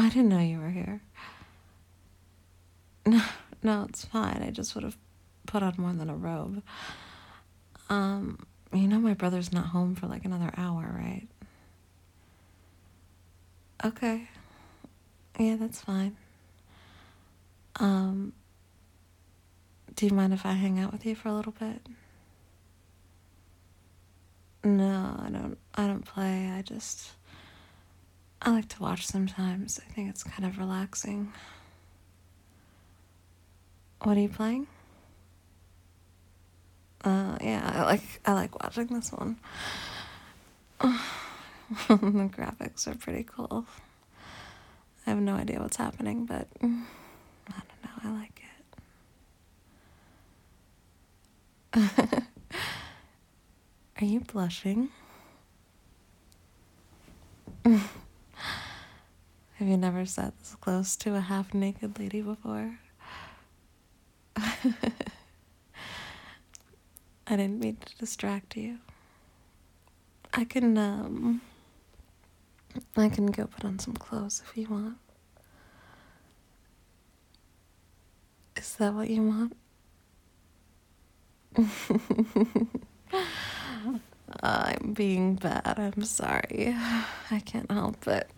I didn't know you were here. No, no, it's fine. I just would have put on more than a robe. You know my brother's not home for like another hour, right? Okay. Yeah, that's fine. Um, do you mind if I hang out with you for a little bit? No, I don't play. I like to watch sometimes. I think it's kind of relaxing. What are you playing? Yeah, I like watching this one. The graphics are pretty cool. I have no idea what's happening, but I don't know, I like it. Are you blushing? Have you never sat this close to a half-naked lady before? I didn't mean to distract you. I can go put on some clothes if you want. Is that what you want? I'm being bad. I'm sorry. I can't help it.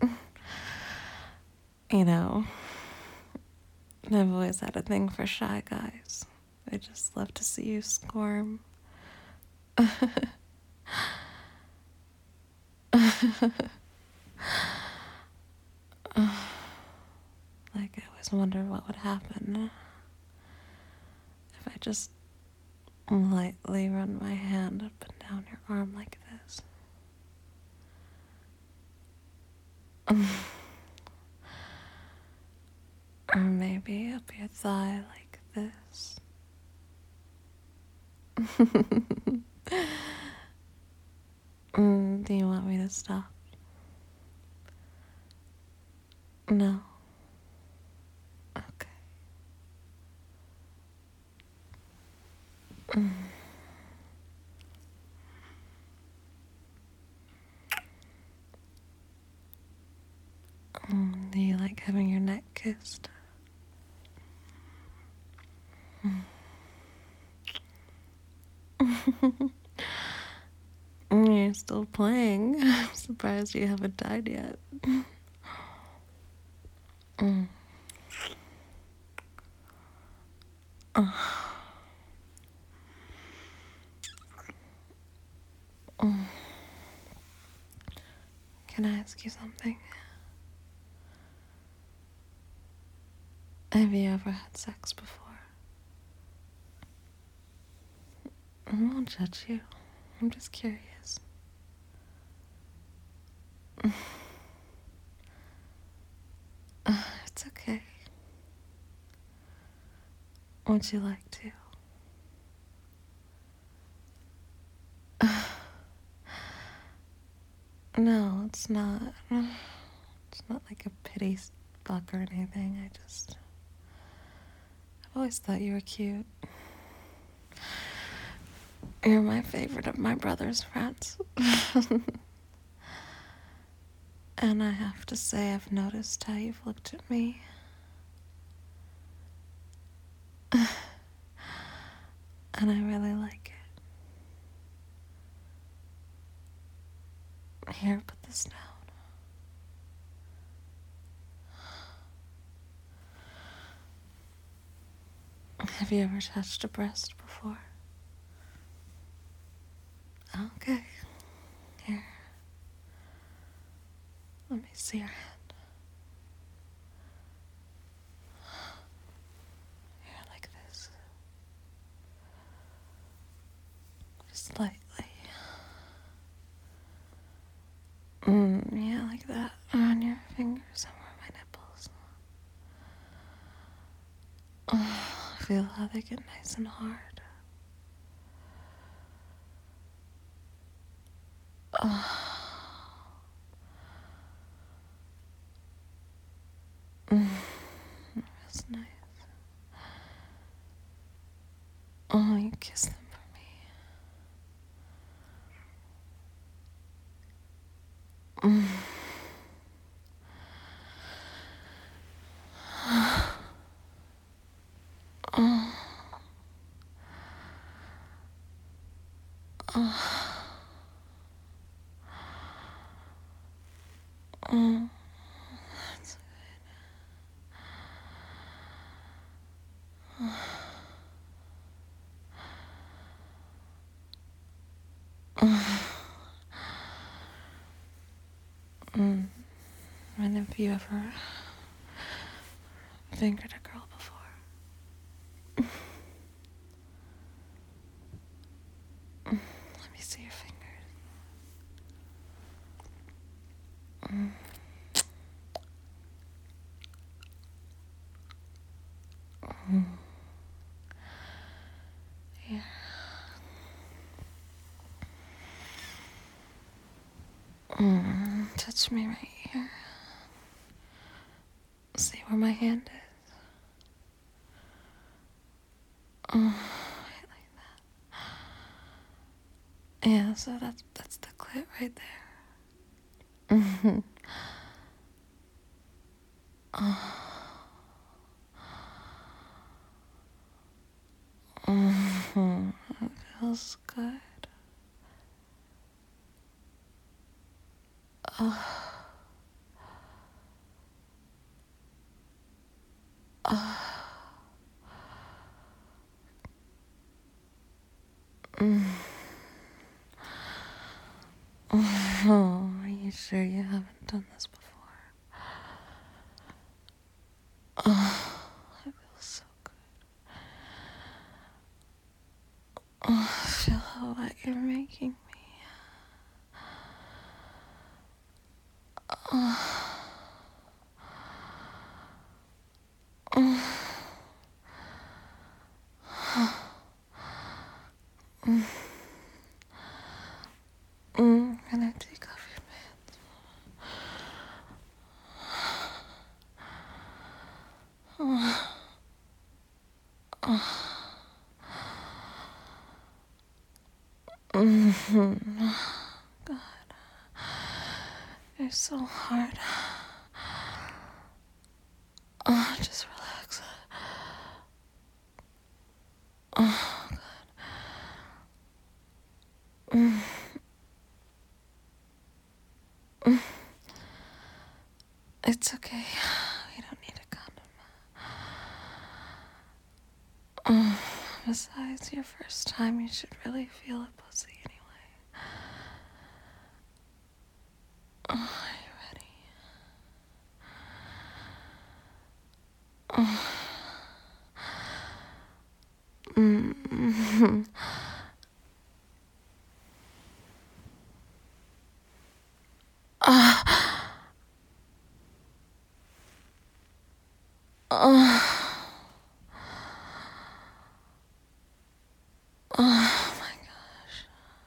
You know, I've always had a thing for shy guys. I just love to see you squirm. Like, I always wonder what would happen if I just lightly run my hand up and down your arm like this. Or maybe up your thigh like this. Do you want me to stop? No. Okay. Do you like having your neck kissed? You're still playing. I'm surprised you haven't died yet. Can I ask you something? Have you ever had sex before? I won't judge you. I'm just curious. It's okay. Would you like to? No, it's not. It's not like a pity fuck or anything. I've always thought you were cute. You're my favorite of my brother's friends. And I have to say, I've noticed how you've looked at me. And I really like it. Here, put this down. Have you ever touched a breast before? Okay. Here. Let me see your hand. Here, like this. Just lightly. Yeah, like that. On your fingers, somewhere my nipples. Oh, feel how they get nice and hard. Oh. That's nice. Oh, you kiss them for me. Mm. Mm. And have you ever fingered a girl before? Let me see your fingers. Here. Touch me right here. See where my hand is? Right like that. Yeah, so that's the clit right there. It feels good. Are you sure you haven't done this before? It feels so good. Feel how wet you're making me. Can I take off your pants? God, you're so hard. Just relax. It's okay. We don't need a condom. Besides, your first time, you should really feel a pussy anyway. Are you ready? Oh my gosh.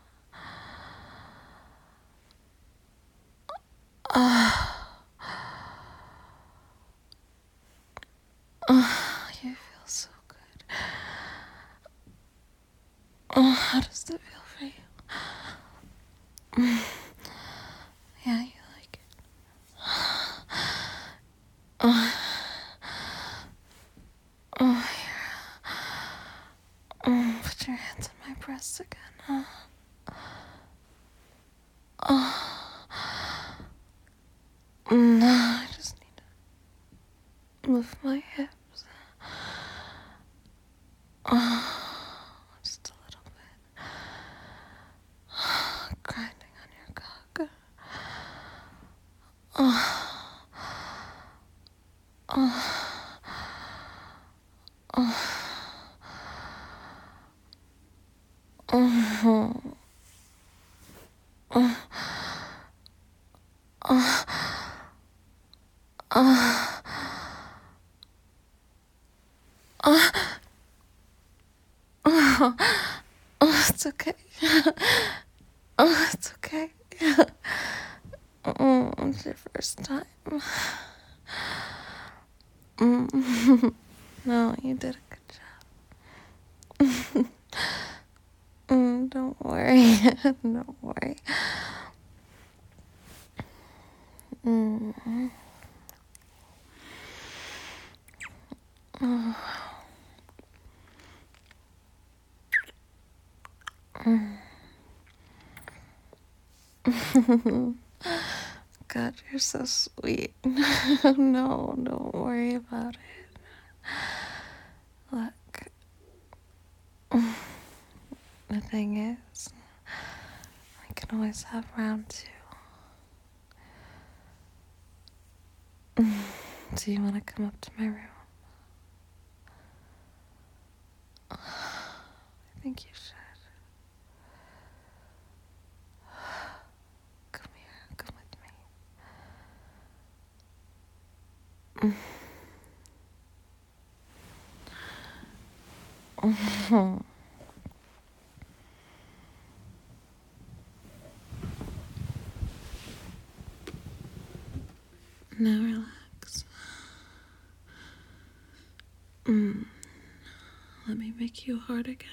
You feel so good. How does that feel for you? Yeah, you like it. Here. Put your hands on my breasts again. No, I just need to move my hips. Just a little bit. Grinding on your cock. It's okay. It's okay. It's your first time. No, you did a good job. Don't worry. Don't worry. God, you're so sweet. No, don't worry about it. Look, the thing is, I can always have round two. Do you want to come up to my room? I think you should. Come here, come with me. Now relax. Let me make you hard again.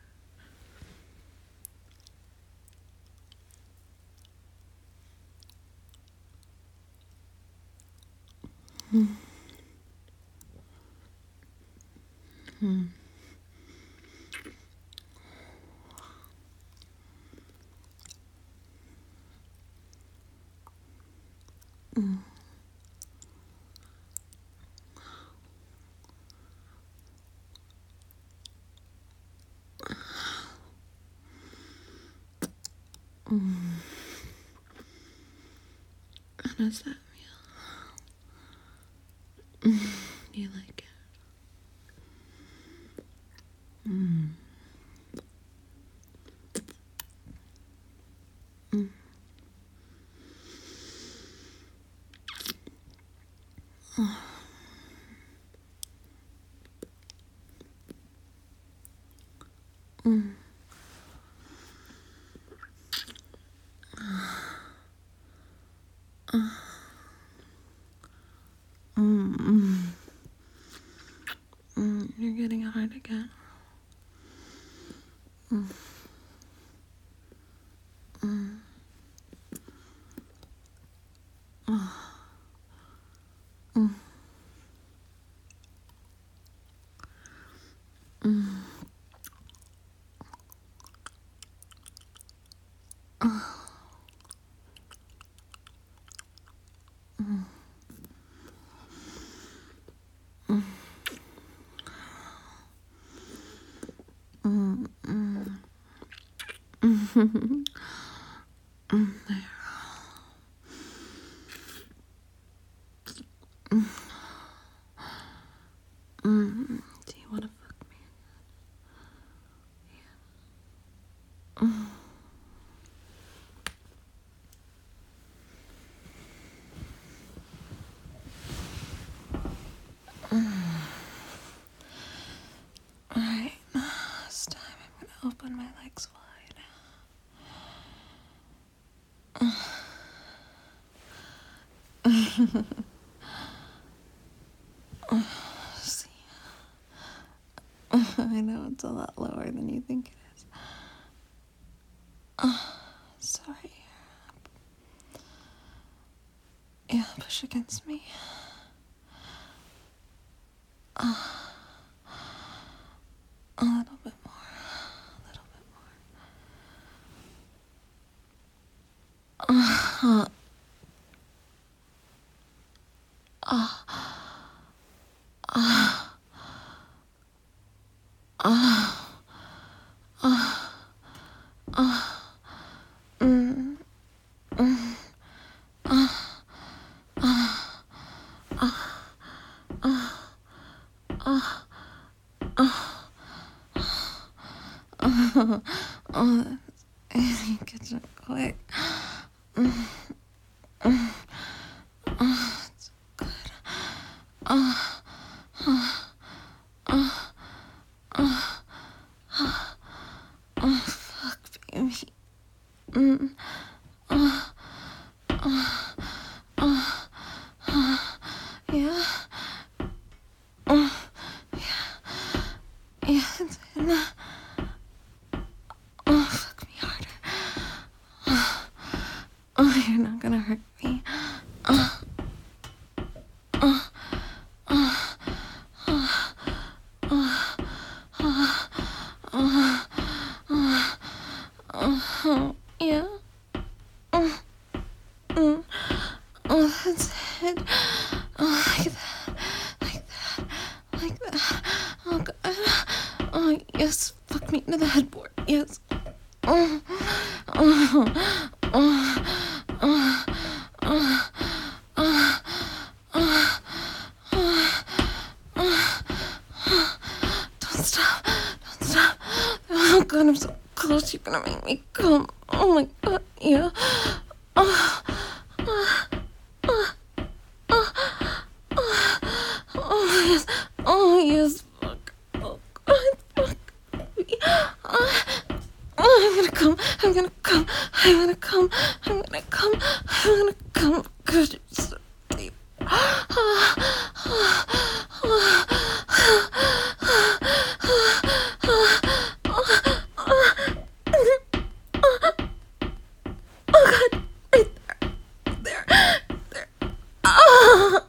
How does that feel? You like it? You're getting hard again. There. Do you want to fuck me again? Alright, this time I'm gonna open my legs wide. See, I know it's a lot lower than you think it is. Sorry. Yeah, push against me. A little bit more. A little bit more. Oh, you get so quick. It's good. Fuck, baby. Yeah. Yeah, it's in. Fuck me harder. You're not gonna hurt me. Yeah. That's it. Oh, like that. Like that. Like that. Oh, God. Oh, yes. Fuck me into the headboard. Yes. Oh. Oh. Oh. Oh. Oh. Oh. Don't stop. Don't stop. Oh, God, I'm so close. You're gonna make me come. Oh, my God. Yeah. Oh. Oh. Oh. Oh. Oh, yes. Oh, yes. Fuck. Oh, God. Fuck. Oh, I'm gonna come. I'm gonna come. I'm gonna come. I'm gonna come. I'm gonna come. God, it's so deep. Oh, God. Right there. There. Oh.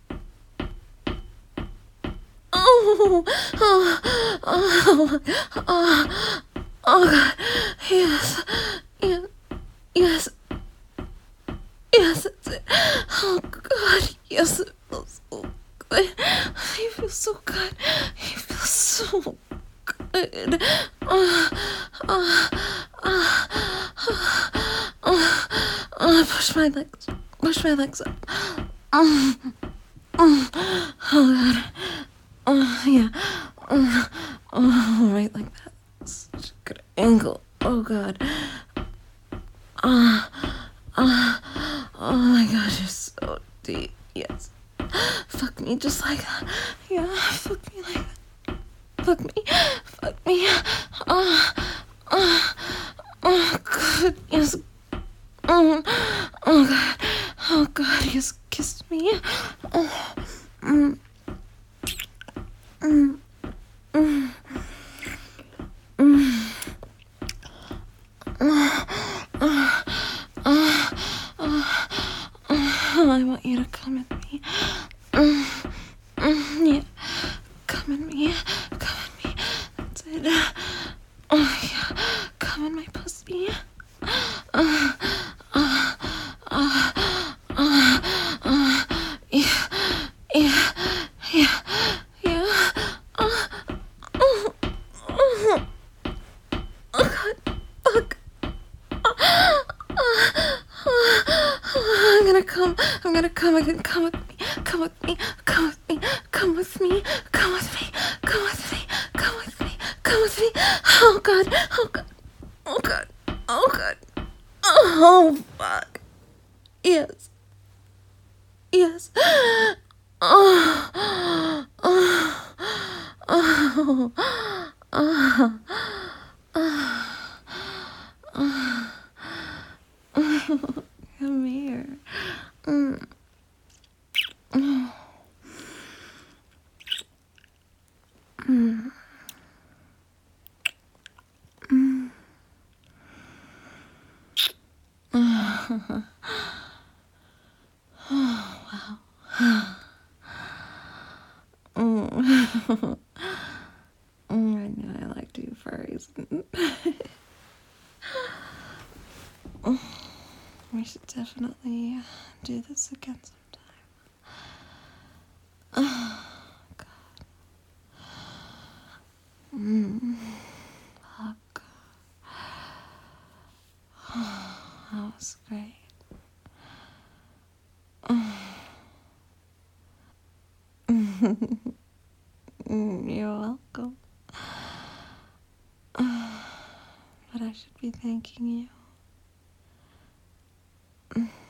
Oh, oh, oh, oh, oh, God. Yes, yes, yes, yes, that's it. Oh, God, yes, it feels so good. I feel so good. I feel so good. Oh, oh, oh, oh, oh, push my legs up. Oh, oh, oh, God. Oh, yeah. Oh, right like that. Such a good angle. Oh, God. Oh, oh my God, you're so deep. Yes. Fuck me just like that. Yeah, fuck me like that. Fuck me. Fuck me. Oh, oh, oh, God. Yes. Oh, oh, God. Oh, God, yes, kiss me. Oh, mm. Mm, mm, mm. I want you to come at me. Yeah, come at me. Come at me. That's it. Oh, yeah. Come in my pussy. Yeah, yeah, yeah, yeah. Oh, oh, oh, God, fuck. I'm gonna come. I'm gonna come. I'm gonna come with me. Come with me. Come with me. Come with me. Come with me. Come with me. Come with me. Come with me. Oh, God. Oh, God. Oh, God. Oh, God. Oh, fuck. Yes. Yes. Oh. Oh. Oh. Oh. Come here. Mm. Mm. Mm. Mm. Oh, wow. Mm. I knew I liked you furries. We should definitely do this again sometime. Oh, God. Fuck. That was great. You're welcome. But I should be thanking you.